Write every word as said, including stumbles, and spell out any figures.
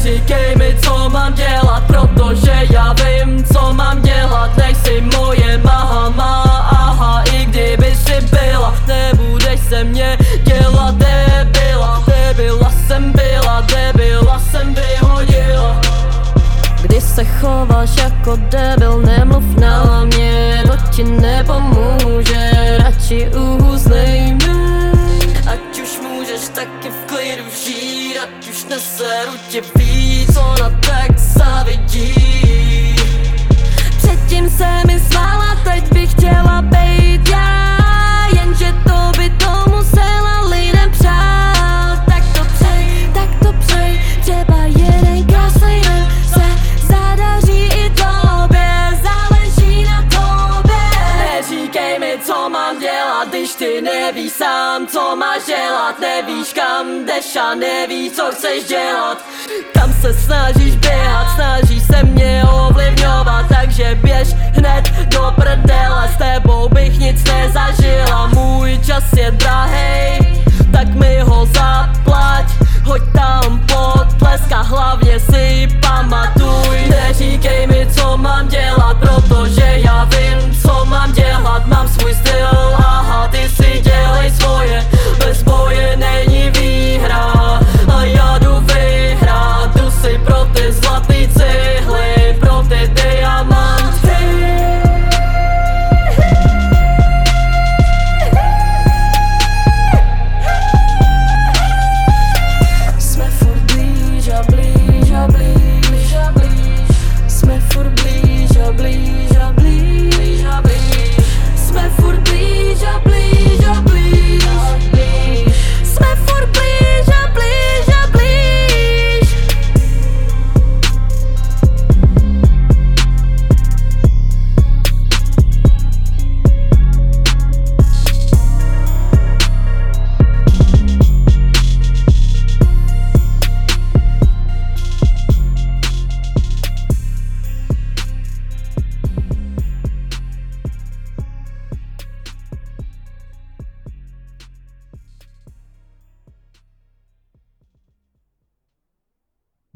Neříkej mi, co mám dělat, protože já vím, co mám dělat. Nejsi moje mahama, aha, i kdyby si byla, nebudeš se mě dělat debila. Debila jsem byla, debila jsem vyhodila. Když se chováš jako debil, nemluv na mě, to ti nepomůže, radši uznej mě. Ať už můžeš taky v klidu žít, ať už neseru tě víc, ona tak závidí. Předtím se mi smála, teď bych chtěla bejt já, jenže to by to musela lidem přát. Tak to přej, tak to přej, třeba jeden krásný den se zadaří i tobě, záleží na tobě. Neříkej mi, co mám dělat, když ty nevíš sám, co máš dělat. Nevíš, kam jdeš a nevíš, co chceš dělat. Kam se snažíš běhat, snažíš se mě ovlivňovat, takže běž hned do prdele, s tebou bych nic nezažila. Můj čas je drahej,